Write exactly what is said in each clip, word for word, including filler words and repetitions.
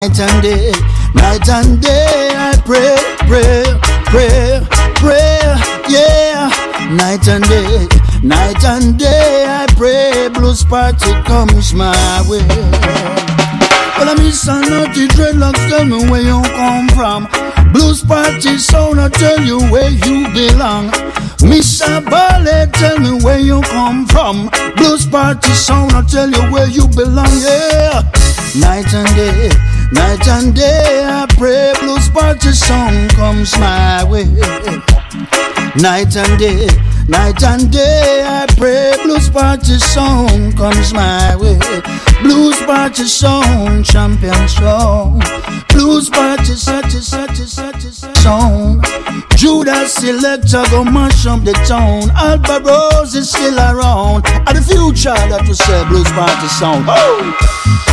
Night and day, night and day, I pray, pray, pray, pray, yeah. Night and day, night and day, I pray, blues party comes my way. Well, I miss a naughty dreadlocks, tell me where you come from. Blues party sound, I tell you where you belong. Miss a ballet, tell me where you come from. Blues party sound, I tell you where you belong, yeah. Night and day, night and day, I pray, blues party song comes my way. Night and day, night and day, I pray, blues party song comes my way. Blues party song, champion song. Blues party, such a, such a, such a song. Judas selector go mash up the town. Alba Rose is still around. And the future that will say blues party song. Oh!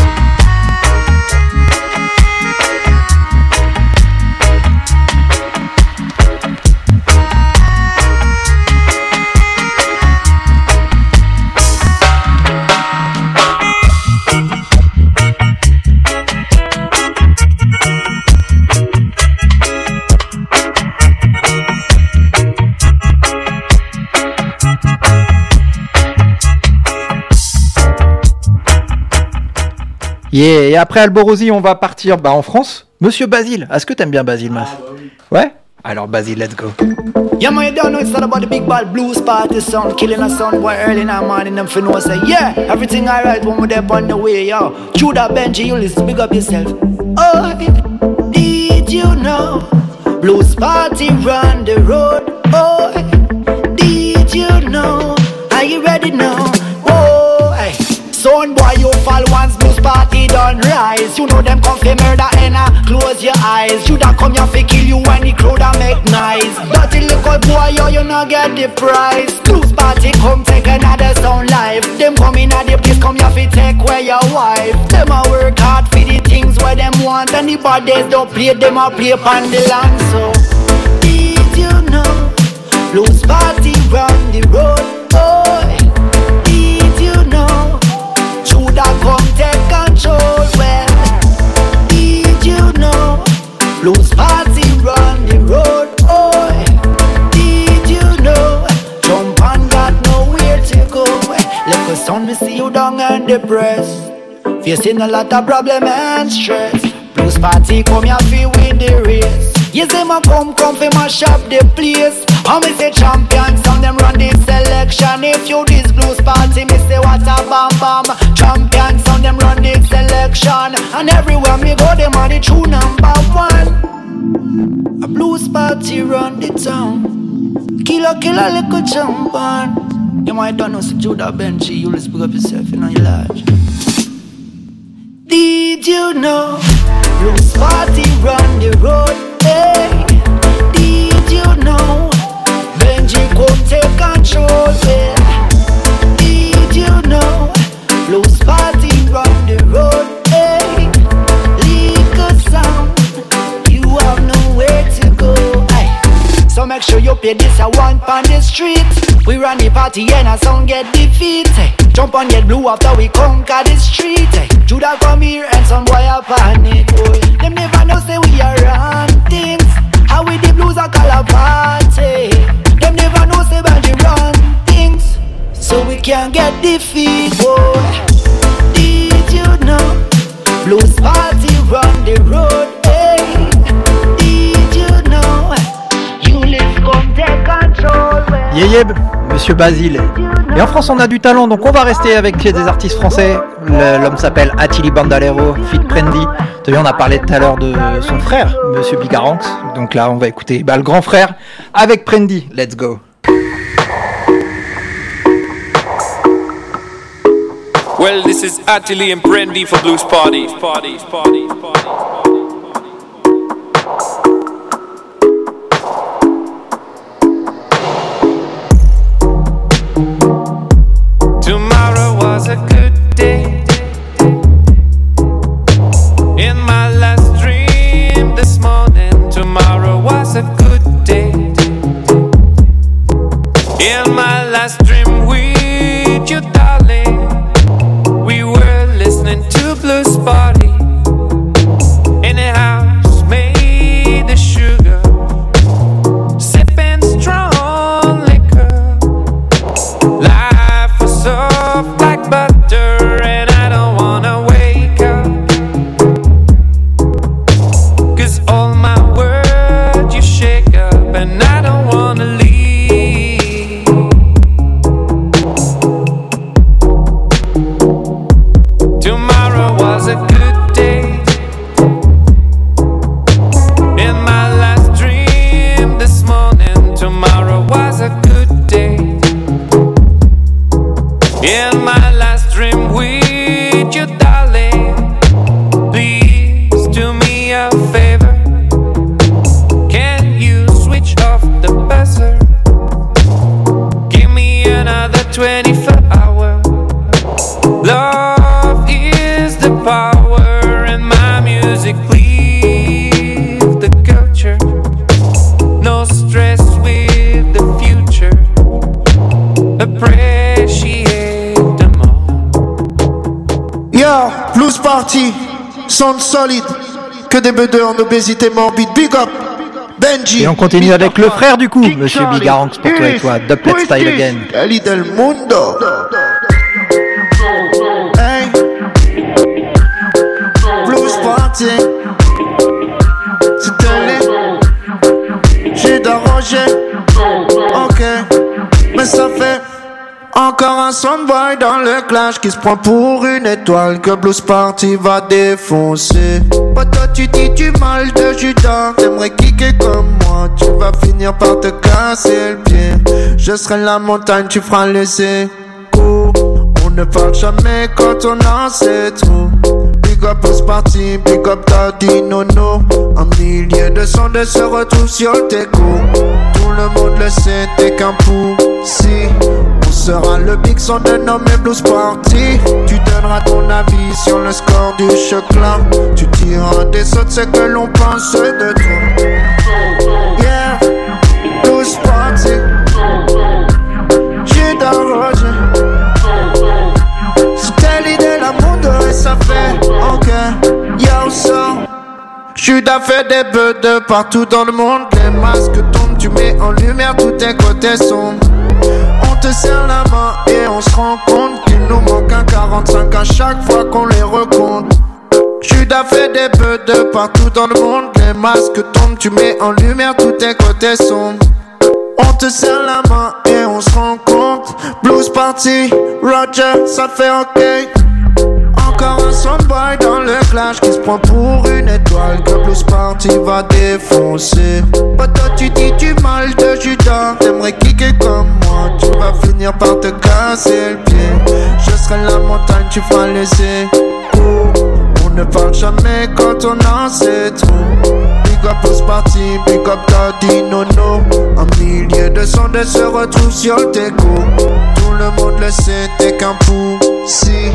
Yeah. Et après Alborosie, on va partir bah, en France. Monsieur Basile, est-ce que t'aimes bien Basile, Mas? Ah, bah oui. Ouais. Alors Basile, let's go. Yeah, man, you don't know it's all about the big bad blues party sound. Killing a sound boy early in the morning, them finna know say, yeah, everything alright when we're up on the way, yo. Judah, Benji, you listen, big up yourself. Oh, did you know? Blues party run the road. Oh, did you know? Are you ready now? Oh, hey. Son boy, you fall once blues party done rise. You know them come fi murder and uh, close your eyes. You da come here fi kill you when the crowd a make nice. Dirty little boy, yo, you no get the prize. Blues party come take another sound life. Them come in at the place, come here fi take away your wife. Them a work hard for the things where them want. And the bad days don't play, them a play upon the land. So, did you know? Blues party run the road, boy. Did you know? Judah come take control, well. Did you know? Blues party run the road, boy. Did you know? Jump and got nowhere to go. Look, son, me see you down and depressed, facing a lot of problem and stress. Blues party come here fi win the race. Yes, them a come, come fi mash up the place. And me say champions, some them run this selection. If you this blues party, me say what a bam bam. Champions, some them run this selection. And everywhere me go, them are the true number one. A blues party run the town. Killer, killer, little champion. You might don't know, so Judah Benji, you let's pick up yourself in your life. Did you know? Blues party run the road, hey. Did you know? Benji come take control, yeah. Did you know? Blues party run the road, hey. Legal sound, you have nowhere to go, hey. So make sure you play this a one on the street. We run the party and a sound get defeat, hey. Jump and get blue after we conquer the street, hey. Judah come here and some boy a panic, boy. Them never know say we are run things. How we the blues a call a party. Them never know say Benji run things. So we can't get defeat, boy. Did you know? Blues party run the road, hey. Did you know? You let's come take control, well. Yeah, yeah, Monsieur Basile. Et en France, on a du talent, donc on va rester avec des artistes français. L'homme s'appelle Attili Bandalero, feat Prendy. Tu vois, on a parlé tout à l'heure de son frère, Monsieur Bigaranx. Donc là, on va écouter bah, le grand frère avec Prendy. Let's go. Well, this is Attili and Prendy for Blues Party. Party, party, party. Tomorrow was a good day. In my last dream this morning, tomorrow was a good day. In my last dream with you, darling, we were listening to Blues Party. Party, sound solide, que des beudeux en obésité morbide. Big up, Benji. Et on continue avec le frère du coup, Monsieur Bigaranx, pour toi et toi, Dubplate Style Again. Ali del Mundo. Hey, Blues Party, c'est télé, j'ai d'arranger. Ok, mais ça fait encore un soundboy dans le clash qui se prend pour une étoile que Blues Party va défoncer. Bah toi tu dis du mal de Judas, t'aimerais kicker comme moi, tu vas finir par te casser le pied. Je serai la montagne, tu feras les échos. On ne parle jamais quand on en sait trop. Big up Blues Party, big up Daddy Nono. Un millier de sondes se retrouvent sur le déco. Tout le monde le sait, t'es qu'un poussi. On sera le big son de nommé Blues Party. Tu donneras ton avis sur le score du chocolat. Tu tireras des sauts de ce que l'on pense de toi. Yeah, Blues Party. J'ai d'arrangé. C'était l'idée, la monde et ça fait ok. Yo, so j'suis fait des bœufs de partout dans le monde. Les masques tombent, tu mets en lumière tous tes côtés sombres. On te serre la main et on se rend compte qu'il nous manque un quarante-cinq à chaque fois qu'on les recompte. J'suis fait des bœufs de partout dans le monde. Les masques tombent, tu mets en lumière tous tes côtés sombres. On te serre la main et on se rend compte. Blues Party, Roger, ça fait ok. Encore un soundboy dans le clash qui se prend pour une étoile que Blues Party va défoncer. Bah toi tu dis du mal de Judas, t'aimerais kicker comme moi, tu vas finir par te casser le pied. Je serai la montagne, tu feras les échos. On ne parle jamais quand on en sait trop. Big up Blues Party, big up Daddy Nono. Un millier de sondes se retrouvent sur le déco. Tout le monde le sait, t'es qu'un poussi.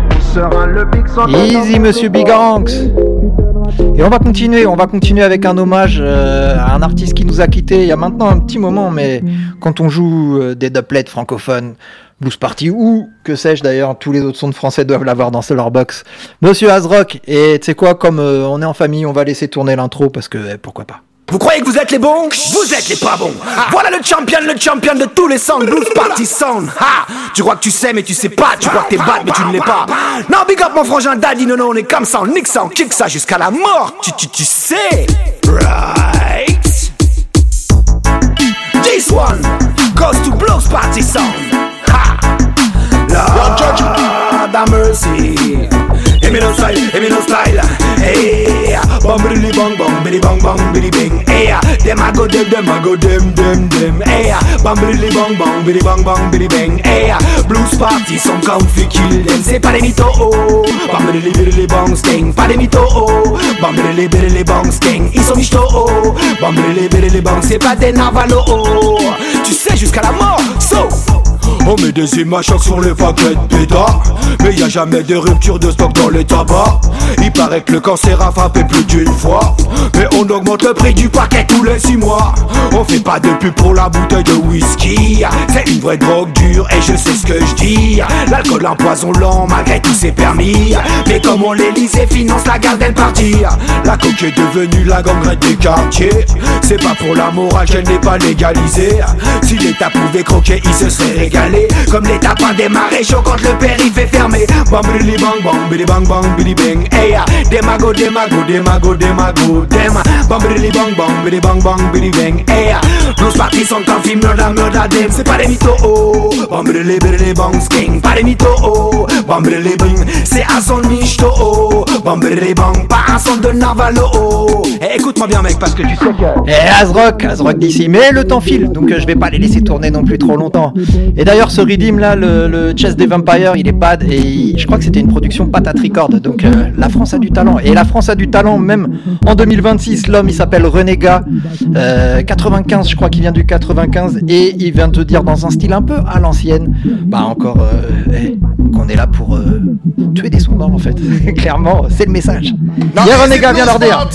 Easy Monsieur Bigaranx. Et on va continuer, on va continuer avec un hommage euh, à un artiste qui nous a quitté il y a maintenant un petit moment, mais quand on joue euh, des dubplates francophones, Blues Party ou que sais-je d'ailleurs, tous les autres sons de français doivent l'avoir dans leur box. Monsieur Azrock, et tu sais quoi, comme euh, on est en famille, on va laisser tourner l'intro parce que eh, pourquoi pas. Vous croyez que vous êtes les bons? Vous êtes les pas bons. Voilà le champion, le champion de tous les sounds, Blues Party Sound. Ha! Tu crois que tu sais mais tu sais pas, tu crois que t'es bad mais tu ne l'es pas. Non, big up mon frangin Daddy, non non, on est comme ça, on nique ça, on kick ça jusqu'à la mort. Tu, tu, tu sais. Right. This one goes to Blues Party Sound. Ha! Lord have mercy. Give me no style, give me no style. Hey, bum biddy bong bong, biddy bong bong, biddy bing. Hey, them I go them, them I go them, them them. Hey, bum biddy bong bong, biddy bong bong, biddy bang. Hey, Blues Party, some count fi kill them. C'est pas des mythos, oh. Bum biddy biddy bong sting, pas des mythos, oh. Bum biddy biddy bong sting, ils sont michtos, oh. Bum biddy biddy bong, c'est pas des navalos, oh. Tu sais jusqu'à la mort, so. On met des images chocs sur les paquets de pétards, mais y a jamais de rupture de stock dans les tabacs. Il paraît que le cancer a frappé plus d'une fois, mais on augmente le prix du paquet tous les six mois. On fait pas de pub pour la bouteille de whisky, c'est une vraie drogue dure et je sais ce que je dis. L'alcool empoison lent malgré tous ses permis, mais comme on l'Élysée finance la garde elle partie. La coke est devenue la gangrène des quartiers, c'est pas pour la morale qu'elle n'est pas légalisée. Si l'État pouvait croquer il se serait régalé. Comme l'État pas démarré chaud quand le périph' est fermé. Bam bidi bang bang bidi bang bang bidi bang. Hey demago demago demago demago dem. Bam bidi bang bang bidi bang bang bidi bang. Hey Blues Party sont en film murder murder dem. C'est pas des mythos oh. Bam bidi bidi bang sking. Pas des mythos oh. Bam bidi bang. C'est un son de michto oh. Bam bidi bang. Pas un son de Narvalo oh. Hey, écoute-moi bien mec parce que tu sais que. Et Azrock, Azrock d'ici, mais le temps file donc euh, je vais pas les laisser tourner non plus trop longtemps. Et d'ailleurs ce Redeem là, le, le Chess des Vampires, il est bad et il, je crois que c'était une production Patate Record. Donc euh, la France a du talent et la France a du talent même en deux mille vingt-six. L'homme il s'appelle Renégat, euh, quatre-vingt-quinze, je crois qu'il vient du quatre-vingt-quinze et il vient te dire dans un style un peu à l'ancienne, bah encore euh, eh, qu'on est là pour euh, tuer des sondants en fait. Clairement, c'est le message. Viens Renégat, viens leur dire.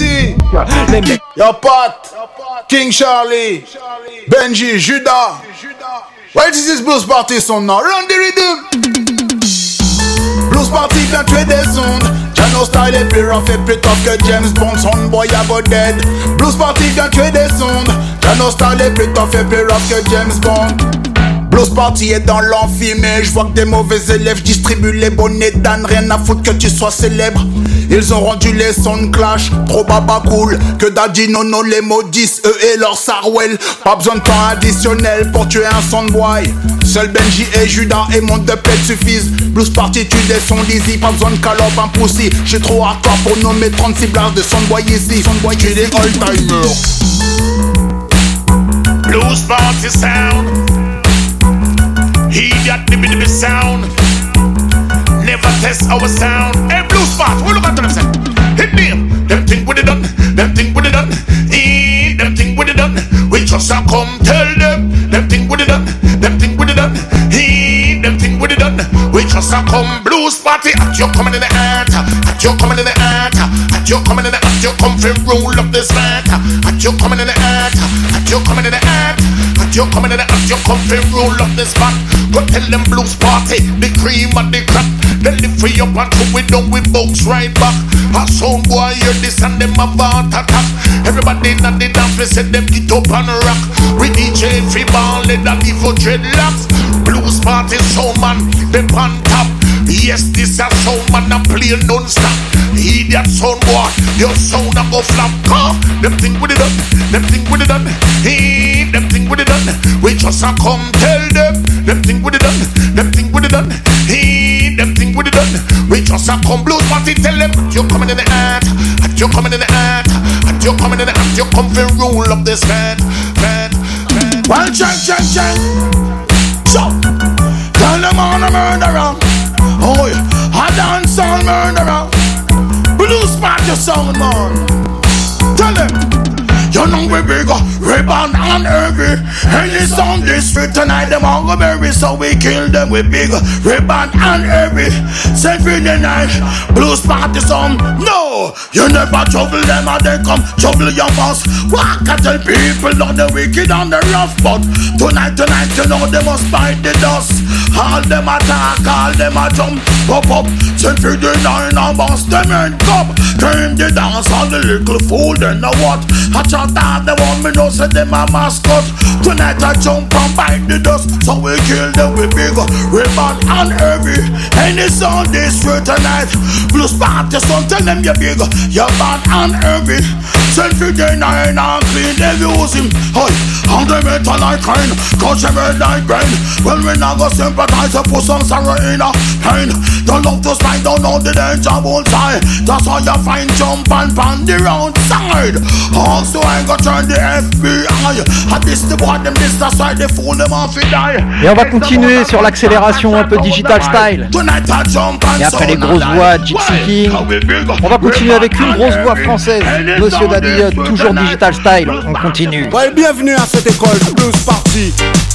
Yo Pat, King Charlie, Benji, Judas. Why this is Blues Party song now? Run the rhythm. Blues Blues Party vient tuer des ondes. Jano style est plus rough et plus tough que James Bond. Son boy about dead. Blues Party vient tuer des ondes. Jano style est plus tough et plus rough que James Bond. Blues Party est dans l'amphi, mais je vois que des mauvais élèves distribuent les bonnets d'âne. Rien à foutre que tu sois célèbre. Ils ont rendu les sons clash trop baba cool. Que Daddy Nono les maudissent, eux et leur Sarwell. Pas besoin de temps additionnel pour tuer un soundboy. Seul Benji et Judas et mon deux plaies suffisent. Blues Party tue des sons d'easy. Pas besoin de calope, un poussi. J'suis trop hardcore pour nommer trente-six blagues de soundboy ici. Soundboy tue des all-timers. Blues Party sound. He got the bit of the sound. Never test our sound. Hey, Blues Party, we look at them say. Hit me, them thing with it done. Them thing with it done. Eh, them thing with it done. We just a come tell them. Them thing with it done. Them thing with it done. Eh, them thing with it done. We just a come Blues Party. At you coming in the heart. At you coming in the heart. At you coming in the heart. You come for roll up this mat. At you coming in the heart. At you coming in the heart. At you coming in the heart. You come for roll up this mat. Go tell them Blues Party, the cream and the crap. Then lift free up and throw it down with bounce right back. A sound boy hear this and them about attack. Everybody in the dance, we say them get up and rock. We D J free ball, let that be for dreadlocks. Blues Party sound man, them on top. Yes, this a sound man a play non-stop. Idiot sound boy, your sound a go flop. Huh? Them thing with it done, them thing with it done. Hey, them thing with it done. We just a come tell them. Them thing with it done, them thing with it done. Hey, them thing with it done. We just a come Blues Party tell them. You coming in the heart, and you coming in the heart, and you coming in the heart. You come for rule of this man, man, man. Well, check, check, check. So, tell them on a murderer. Oh, yeah, a dance on murderer. Blues Party sound man. Tell them. You know we bigger, ribbon and heavy. Any sound this street tonight, them all go bury. So we kill them with big ribbon and heavy. Send for the night, Blues Party sound. No, you never trouble them and they come trouble your boss. Walk and tell people not the wicked and the rough. But tonight, tonight, you know they must bite the dust. All them attack, all them a jump, pop up. Send for the nine and bust them and cup. Came the dance all the little fool, then know what? I shot out the one me know say them a mascot. Tonight I jump and bite the dust. So we kill them with big ribbon and heavy. Any sound this straight tonight. Blues Party sound tell them you big, you bad and heavy. Send for the nine and clean they use him. Hey, and they metal like rain, cause them red like grain. Well we not go sympathize to put some sorrow in a pain. Don't love to slide, don't know the danger won't die. That's how you find jump and pan the round side. Also I go turn the F B I. I this the boy them this that's why they fool them off it die. Et on va continuer sur l'accélération un peu digital style. Et après les grosses voix Gypsy King, on va continuer avec une grosse voix française, Monsieur Daddy, toujours digital style. On continue. Ouais, bienvenue à cette école de Blues Party.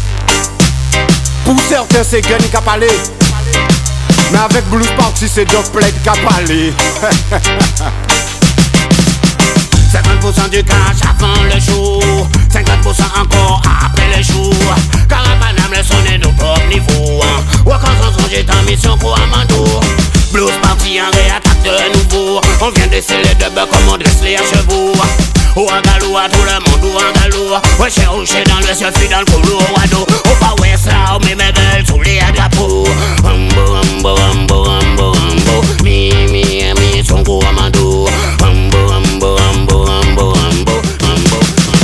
Pour certains c'est Gunny qui a parlé, mais avec Blues Party c'est Doc Plate qui a parlé. cinquante pour cent du cash avant le jour, cinquante pour cent encore après le jour. Carapanam le son est nos propres niveaux. Wakanson j'ai en mission pour Amando. Blues Party en réattaque de nouveau. On vient de sceller de bœufs comme on dresse les chevaux. Ou en galou à tout le monde ou en galou. Ouais chez ou chez dans le ciel puis dans le couloir au radeau. Au far west là où mes belles sous les drapeaux. Humbo humbo humbo humbo humbo. Mi mi mi son pour Amando. Humbo humbo humbo humbo humbo humbo.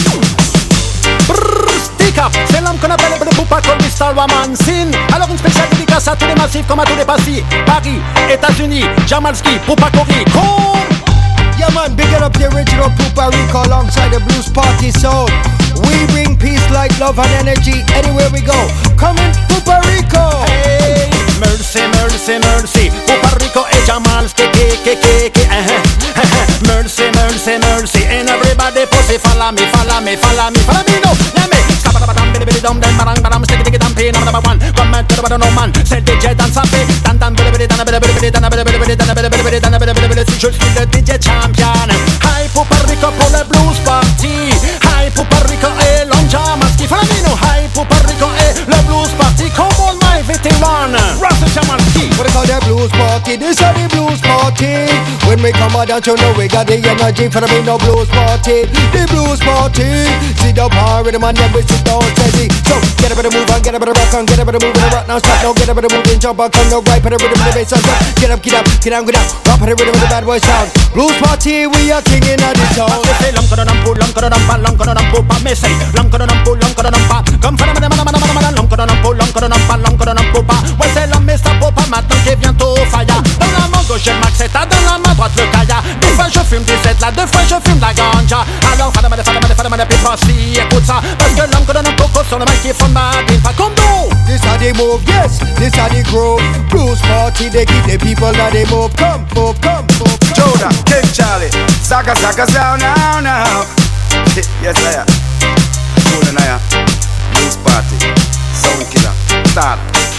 Stick up, c'est l'homme qu'on appelle le Poupa Crystal Woman Sin. Alors une spéciale dédicace à tous les massifs comme à tous les passifs. Paris, États-Unis, Jamalski, Poupa Cori, cool. Yeah man, big up the original Puerto Rico alongside the Blues Party sound. We bring peace, light, love and energy anywhere we go. Coming Puerto Rico. Hey, mercy, mercy, mercy. Puerto Rico et Jamalski, ke, ke, ke, ke, uh-huh. Mercy, mercy, mercy. And everybody pussy, follow me, follow me, follow me, follow me, no. Yeah me. Skabadabadam, bidibidi dum, dem, badam, badam, sticky, sticky, dum, pin, number one. Come on to the bottom, no man. C'est D J dans sa paix. Dan, dan, bidibidi, dan, bidibidi, dan, bidibidi, dan, bidibidi, dan, bidibidi, si je suis le D J champion. Hi Puerto Rico pour le Blues Party. Hi Puerto Rico et l'homme Jamalski. Follow me, no. Hi Puerto Rico et le Blues Party. Come on my veteran, Russell Jamalski. What they call their Blues Party. party, this is the blues party. When we come out, don't you know we got the energy for the big no blues party. The blues party. See the power rhythm and then we sit down steady. So get a bit of move on, get a bit of rock on, get a bit of move and rock now stop now, get a bit of move and jump on, come now right for the rhythm of the bass and jump. Get up, get up, get down, get down, rock for the rhythm of the bad boy sound. Blues party, we are king in the town. Lam kada nam pu, lam kada nam pa, lam kada nam pu pa, me say. Lam kada nam pu, lam kada nam pa. Comme fa na na na na na na, lam kada nam pu, lam kada nam pa, lam kada nam pu pa. Ouais c'est l'homme mais ça pour pas maintenant qui vient au faya. Dans la main gauche j'ai le maxeta, dans la main droite le kaya. Deux fois je fume dix-sept là, deux fois je fume la ganja. Alors fa na na fa na na fa na na puis voici écoute ça. Parce que l'homme kada nam coco sur le mic qui fond ma bine pas comme nous. This how they move, yes, this how they grow. Blues party, they keep the people that they move. Come, move, come, move. Joda, King Charlie, Zaga Zaga Sound now, now. Yes, I am. Cool and I am. Blues party, sound killer, start.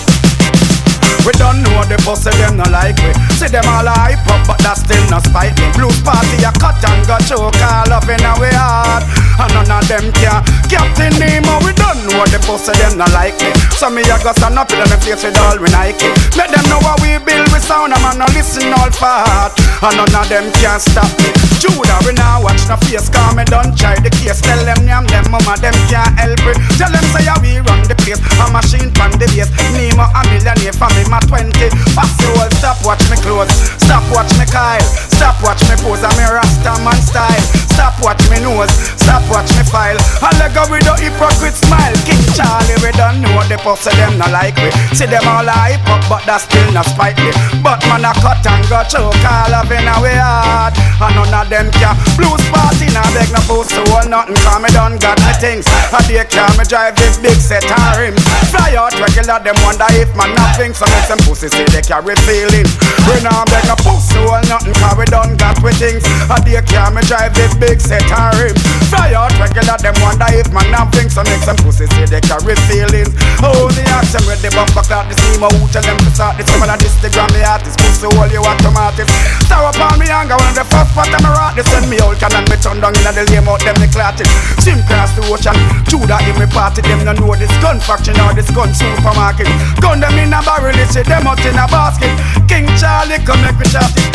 We don't know the pussy, them no like we. See them all hype up, but that still no spite me. Blues party, a cut and go choke, all up in our heart. And none of them can. Captain Nemo, we don't know the pussy, them no like me. So me a go stand up in the face with all we Nike. Let them know how we build, we sound, I'm no listen all fat. And none of them can stop me. Judah, we now watch no face, cause me don't try the case. Tell them yam them, mama, them can't help it. Tell them say how we run the place. A machine pan the base. Nemo a millionaire for me. My twenty, pass the whole, stop watch me clothes, stop watch me Kyle, stop watch me pose, I'm a Rasta man style, stop watch me nose, stop watch me file, and let go with the hypocrite smile. King Charlie, we don't know the pussy, them no like we, see them all hype up, but that still not spite me, but man a cut and go choke, all of in our heart, and none of them can. Blues party, now beg no post to hold nothing, cause me done got me things, and they can me drive this big set and rims, fly out regular, them wonder if man nothing, so some pussy say they carry feeling. We now beg no pussy or nothing, cause we done got with things. And they can me drive this big set and rims. Fly out regular, them wonder if man nothing. So make some pussy say they carry feelings. Oh, the action with the bumper clock, the steamer who tell them to start this. Some of this, the Grammy artist, pussy all you automatic. Star up on me anger, one of the first part of me rock. They send me out, can and me turn down in the lame out, them they clotted. Swim across the ocean, Judah in me party, them no know this gun factory or this gun supermarket. Gun them in a barrel, see them out in a basket. King Charlie, come make me shot it.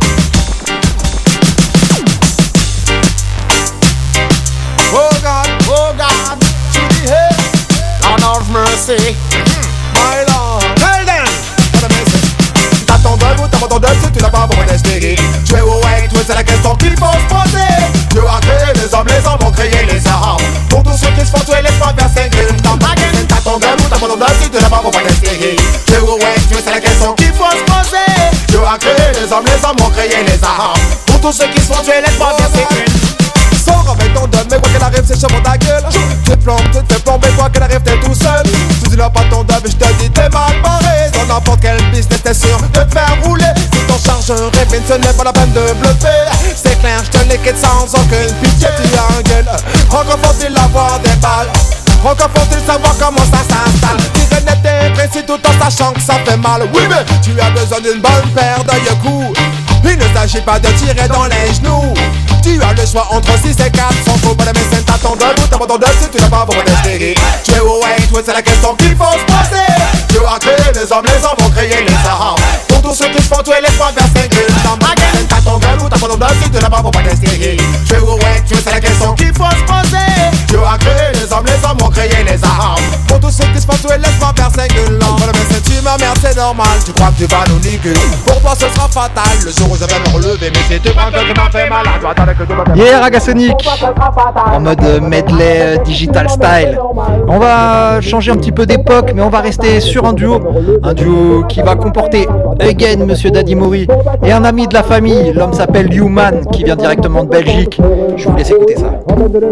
Oh God, oh God, to the head, Lord of mercy, my Lord. Tell them, what a message. T'as ton deuil ou t'as pas ton deuil si tu l'as pas pour t'espérer. Tu es au ouais, toi c'est la question qu'il faut se poser. Dieu a créé les hommes, les hommes ont créé les armes. Pour tous ceux qui se font tuer, laisse-moi faire cinq minutes dans ta gueule. T'as ton deuil ou t'as pas ton deuil si tu l'as pas pour t'espérer. Tu es au ouais, toi c'est la question qu'il faut se poser. Dieu a créé les hommes, les hommes ont créé les armes. Pour tous ceux qui se font tuer, laisse-moi faire cinq minutes. Sors avec ton deuil, mais quoi qu'elle arrive, c'est sur ta gueule. Tu te plombes, tu te fais plomber, quoi qu'elle arrive, t'es tout seul. Tu dis là pas ton deuil, mais je te dis t'es mal barré. Dans n'importe quel business, t'es sûr de te faire rouler. Si ton chargeur est vide, ce n'est pas la peine de bluffer. C'est clair, je te liquide sans aucune pitié. Tu as un gueule, encore faut-il avoir des balles. Encore faut-il savoir comment ça s'installe. Tirer net et précis tout en sachant que ça fait mal. Oui mais tu as besoin d'une bonne paire d'œil coups. Il ne s'agit pas de tirer dans les genoux. Tu as le choix entre six et quatre. Sans faux pas de médecine, t'as ton deuil ou t'as pas ton deuil si tu n'as pas pour t'espérer. Tu es au ouais, toi c'est la question qu'il faut se poser. Dieu a créé les hommes, les hommes ont créé les armes. Pour tous ceux qui se font tuer, laisse-moi faire cinq minutes dans ma gueule. T'as ton gueule ou t'as pas ton deuil si tu n'as pas pour t'espérer. Tu es au ouais, tu c'est la question qu'il faut se poser. Dieu a créé les hommes, les hommes ont créé les armes. Pour tous ceux qui se font tuer, laisse-moi faire cinq minutes. Mais si tu m'emmerdes, c'est normal. Tu crois que tu vas nous niquer. Pour toi ce sera fatal. Le jour où je vais me relever, mais si tu crois que tu m'as fait mal, tu attends que tu m'as fait mal. Yeah, Ragasonic en mode medley digital style. On va changer un petit peu d'époque, mais on va rester sur un duo. Un duo qui va comporter Again, Monsieur Daddy Mori, et un ami de la famille. L'homme s'appelle Human, qui vient directement de Belgique. Je vous laisse écouter ça.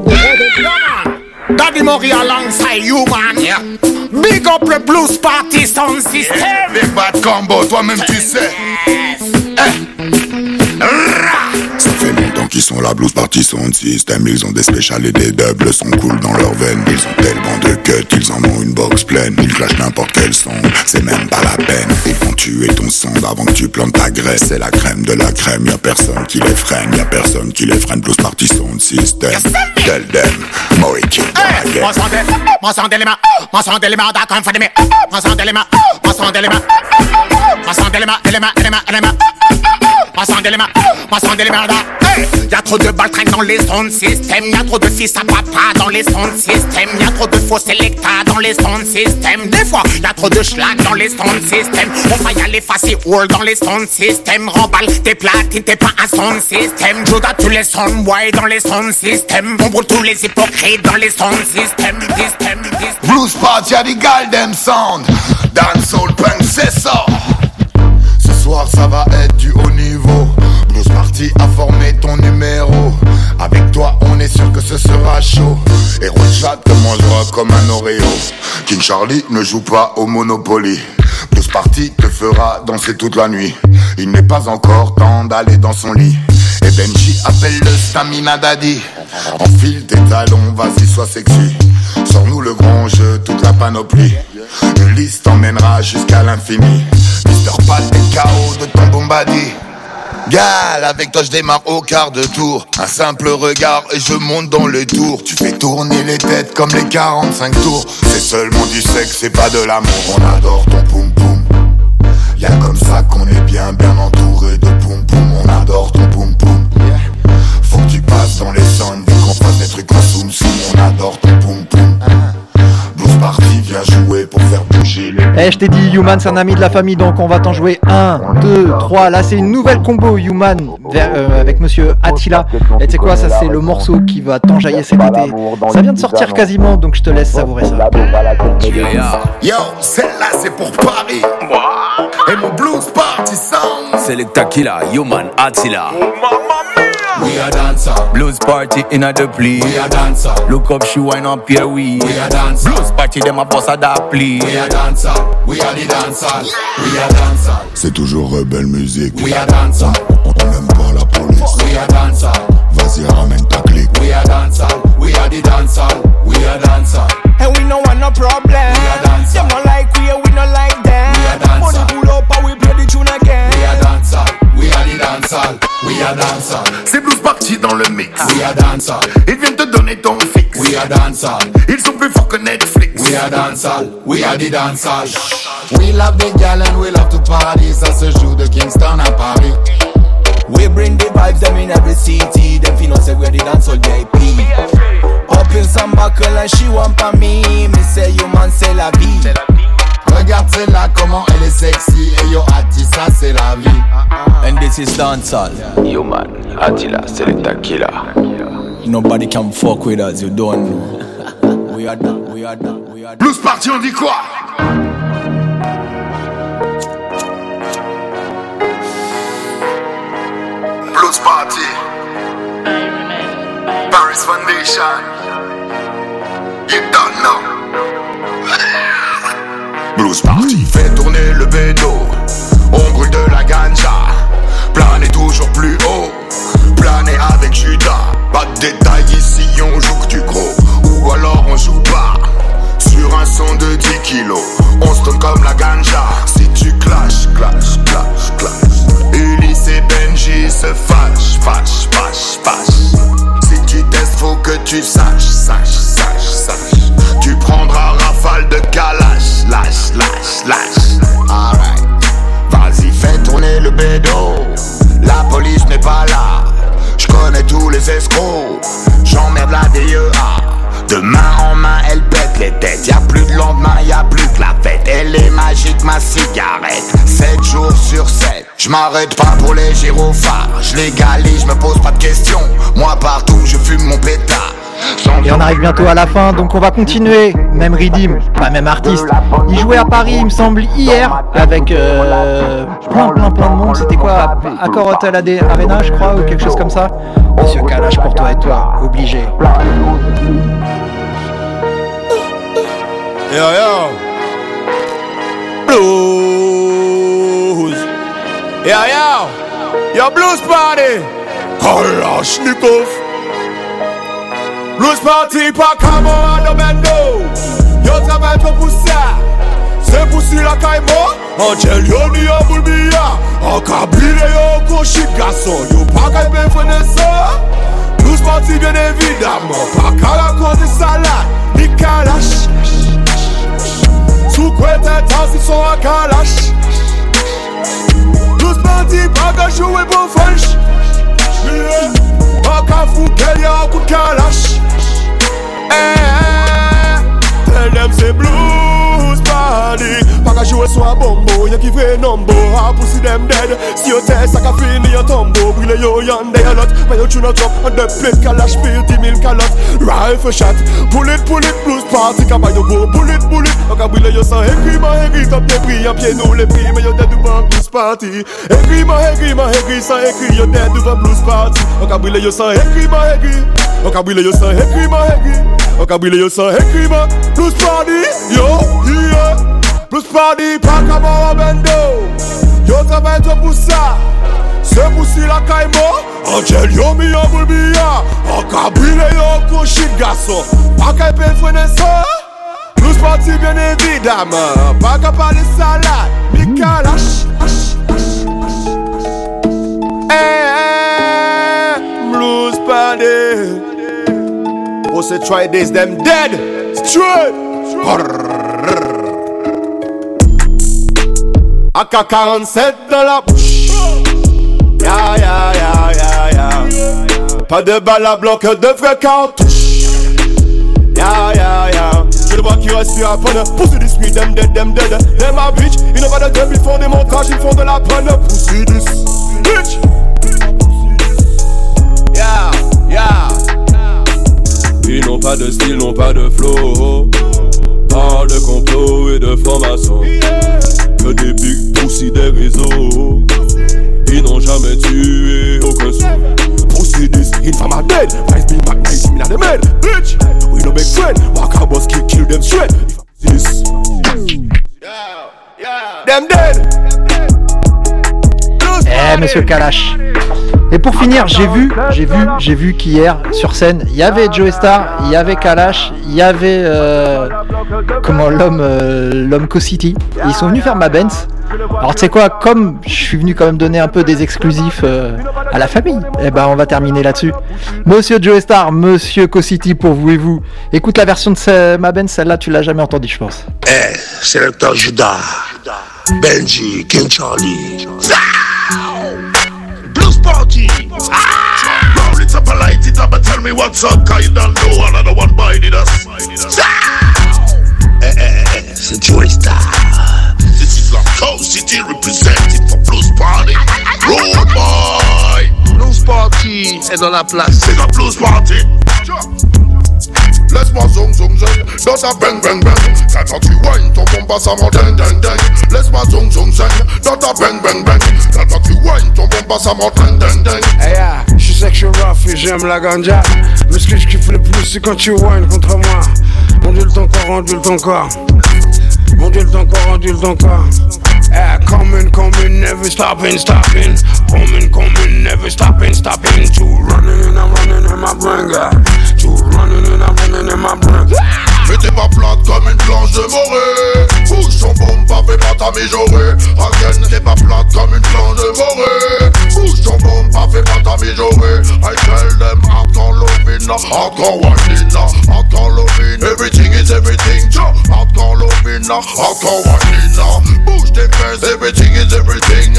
Daddy Mori alongside Human, yeah. Big up le Blues Party Sound System, yeah. Big Bad Combo, toi-même tu sais. Yes. Eh. Ça fait longtemps qu'ils sont là, Blues Party Sound System. Ils ont des specials et des dubs, le son coule dans leurs veines. Ils ont tellement de cuts, ils en ont une box pleine. Ils clashent n'importe quel son, c'est même pas la peine. Ils vont tuer ton sang avant que tu plantes ta graisse. C'est la crème de la crème, y'a personne qui les freine. Y'a personne qui les freine, Blues Party Sound System. Tell them, Mori King again. Mon son de, mon son d'élément, mon son d'élément, d'accord, fait de mes, mon son d'élément, mon son d'élément. Passant des mains, des mains, des mains, des mains. Passant des mains, passant des mains. Hey, y'a trop de balles traînent dans les sound systems. Y'a trop de fils à papa dans les sound systems. Y'a trop de faux sélecta dans les sound systems. Des fois, y'a trop de schlag dans les sound systems. On va y aller face et wall dans les sound systems. Remballe tes platines, t'es pas un sound system. Joue dans tous les sound boys dans les sound systems. On brûle tous les hypocrites dans les sound systems. System, system. Blues Party a des goddamn sound. Dancehall punk, c'est ça. Ce soir ça va être du haut niveau. Blues Party a formé ton numéro. Avec toi on est sûr que ce sera chaud. Et Roadshot te mangera comme un Oreo. King Charlie ne joue pas au Monopoly. Blues Party te fera danser toute la nuit. Il n'est pas encore temps d'aller dans son lit. Et Benji appelle le Stamina Daddy. Enfile tes talons, vas-y sois sexy. Sors-nous le grand jeu, toute la panoplie. Une liste t'emmènera jusqu'à l'infini. Mister Pat est K O de ton bombadi. Gal, avec toi je démarre au quart de tour. Un simple regard et je monte dans le tour. Tu fais tourner les têtes comme les quarante-cinq tours. C'est seulement du sexe, c'est pas de l'amour. On adore ton poum poum. Y'a comme ça qu'on est bien, bien entouré de poum poum. On adore ton poum poum. Faut que tu passes dans les sons, dès qu'on fasse des trucs en soum soum. On adore ton poum poum. Blues Party vient jouer pour faire bouger les... Eh, je t'ai dit, Human c'est un ami de la famille, donc on va t'en jouer un, deux, trois. Là c'est une nouvelle combo Human vers, euh, avec monsieur Attila. Et tu sais quoi, ça c'est le morceau qui va t'enjailler cet été. Ça vient de sortir quasiment, donc je te laisse savourer ça. Yo, celle-là c'est pour Paris. Et mon Blues Party sound. Selecta Killa, Human Attila. We a dancer. Blues party in a the place. We a dancer. Look up, she wine up here we. We a dancer. Blues party, them a boss at that place. We a dancer. We are the dancer. We a dancer. C'est toujours rebelle musique. We a dancer. On n'aime pas la police. We a dancer. Vas-y ramène ta clique. We a dancer. We are the dancer. We a dancer. And we no want no problem. We a dancer. Them no like we, we no like them. We a dancer. Money pull up and we play the tune again. We a dancer. We are the dancer. We a dancer. C'est Blues Party dans le mix. We a dancer. Ils viennent te donner ton fixe. We a dancer. Ils sont plus forts que Netflix. We a dancer. We are the dancer. We love the gal and we love to party. Ça se joue de Kingston à Paris. We bring the vibes them in every city. Them fi know say we're the dancehall V I P. Up in some buckle and she want pa me. Me say you man c'est la vie. Regarde celle-là comment elle est sexy. Et yo Atti ça c'est la vie. And this is dancehall. Human Attila, Selecta Killa. Nobody can fuck with us, you don't know. We are done, we are done, we are done. Blues Party, on dit quoi? Blues Party. Paris Foundation. You don't know. Blues Party fait tourner le bédo. On brûle de la ganja. Planer toujours plus haut. Planer avec Judas. Pas de détails ici, on joue que du gros. Ou alors on joue pas. Sur un son de dix kilos. On se donne comme la ganja. Si tu clash, clash, clash, clash. Ulysse et Benji se fâchent, fâchent, fâchent, fâchent. Si tu testes, faut que tu saches, saches, saches, saches. Tu prendras rafale de calache, lâche, lâche, lâche. Alright. Vas-y, fais tourner le bédo. La police n'est pas là. J'connais tous les escrocs. J'emmerde la D E A. De main en main, elle pète les têtes. Y'a plus de lendemain, y'a plus que la fête. Elle est magique, ma cigarette. sept jours sur sept. J'm'arrête pas pour les gyrophares. J'légalise, j'me pose pas de questions. Moi partout, je fume mon pétard. Et on arrive bientôt à la fin, donc on va continuer. Même rythme, pas même artiste. Il jouait à Paris, il me semble, hier, avec euh, plein plein plein de monde. C'était quoi, Accor Hotel A D Arena, je crois, ou quelque chose comme ça. Monsieur Kalash pour toi et toi, obligé. Yo yo Blues. Yo yo Yo Blues Party. Kalashnikov. Blues Party pa kamo a domendo. Yo travail pour ça. C'est pour si la caïmo. Angel yo ni a boulbia. En cabine yo koshik garçon. Yo pa kay ben fene ça. Blues Party bien évidemment. Pa kala côté salade. Ni kalash. Sous quoi t'es si sont à Kalash. Blues party, pas qu'à jouer pour French. Pas qu'à fou qu'elle y a un coup de calache. Eh, tell them c'est blues party. Pas qu'à jouer sur un bombo, y'a qui fait nombo. Ah, pussy them dead. Si yo test, ça qu'a fini yo tombo. Brille yo yande a lot. Mais yo tune a drop, on the plate calache, pile dix mille calottes. Rifle shot, pull it, pull it, blues party. Kaba yo go, pull it, pull it. On ka brille yo sans écrit, ma écrit. Top des prix, en pied nous les prix. Mais yo dead devant blues party. Écrit, ma écrit, ma écrit, sans écrit. Yo dead devant blues party. On ka brille yo sans écrit, ma écrit. On ka brille yo sans écrit, ma écrit. On ka brille yo sans écrit, ma blues party. Yo, yeah. Blues party, pas qu'à boire bendo. Yo travaille toi pour ça. C'est pour si la caïmo. Angel yo mi yo boulbia. On ka brille yo cochit garçon. Pas qu'à payer freiner ça. Blues party bien évidemment. Pas qu'à parler salade. Mi calache. Eh, blues party. Oh, say try this, them dead. Straight. A K quarante-sept dans la bouche. Ya ya ya ya ya. Pas de balle à blanc que de vrais cartouches. Ya ya ya. Je le vois qui respire à peine. Pussy this street, them dead, them dead. Them a bitch. Ils n'ont pas de gueule, ils font des montages, ils font de la peine. Pussy this bitch. Ya ya. Ils n'ont pas de style, n'ont pas de flow. Parle de complot et de franc-maçon. Que des big pussy des réseaux. Ils n'ont jamais tué aucun sou. Pussy this, in femme a dead. Vice being back, nice, me not the man. Bitch, we no make friend. Walk out, boss, kill, kill them straight. This, them dead. Eh, monsieur Kalash. Et pour finir, j'ai vu, j'ai vu, j'ai vu qu'hier sur scène, il y avait Joey Star, il y avait Kalash, il y avait euh, comment l'homme, euh, l'homme Co-City. Ils sont venus faire ma Benz. Alors tu sais quoi, comme je suis venu quand même donner un peu des exclusifs euh, à la famille, eh ben on va terminer là-dessus. Monsieur Joey Star, Monsieur Co-City, pour vous et vous. Écoute la version de ce, ma Benz, celle-là tu l'as jamais entendue, je pense. Eh, hey, sélecteur Judas, Benji, King Charlie. Blues party. Ah! Roll it up and light it up and tell me what's up, cause you don't know another one biting us. Eh, eh, eh, c'est Joey Star. This is La Co-City representing for Blues Party. Road boy. Blues Party est dans la place. C'est la Blues Party. Laisse-moi zong zong zong, dans ta bang bang bang. Quand tu whines, ton bon passe à mon ding ding ding. Laisse-moi zong zong zong, dans ta bang bang bang. Quand tu whines, ton bon passe à mon ding ding ding. Hey ya, je sais que je suis rough et j'aime la ganja. Mais ce que je kiffe le plus c'est quand tu whines contre moi. Ondule ton corps, ondule ton corps. Ondule ton corps, ondule ton corps. Yeah, coming, coming, never stopping, stopping. Coming, coming, never stopping, stopping. Two running and I'm running in my brain, girl. Two running and I'm running in my brain. Mettez ma plate comme une planche de morée. Bouge ton bombe, pas fais pas ta mijaurée. Again, t'es pas plate comme une planche de morée. Bouge ton bombe, pas fais pas ta mijaurée. I tell them, hardcore loving, hardcore whining, hardcore loving. Everything is everything, hardcore loving, hardcore whining. Bouge tes fesses, everything is everything.